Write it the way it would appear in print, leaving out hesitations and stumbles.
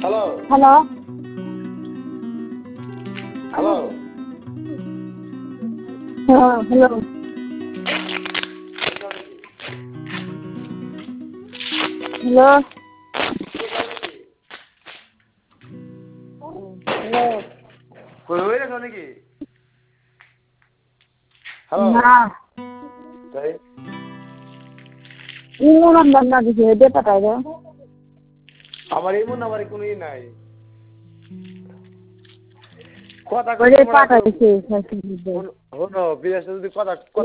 hello hello hello হ্যাঁ hello hello hello কই হয়ে গেছো নাকি হ্যালো না তাই ইমো নাম্বার না দিছে দে পাঠাই দে আমার এমন নাম্বারে কোনো ই নাই কথা ওরে পাঠাইছে ফেসবুকে হনো বিদেশে যদি কথা